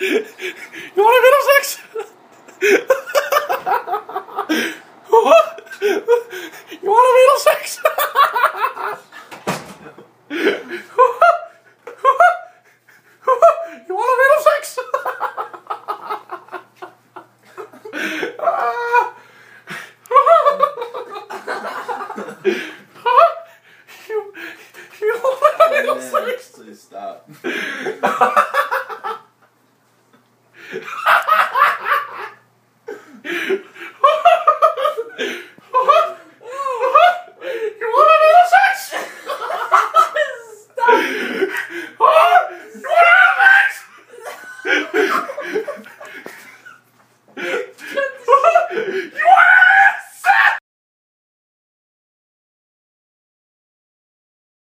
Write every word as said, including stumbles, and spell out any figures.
You want a middle sex? What? You want a middle sex? You want a middle sex? you, you want a middle sex? Please stop.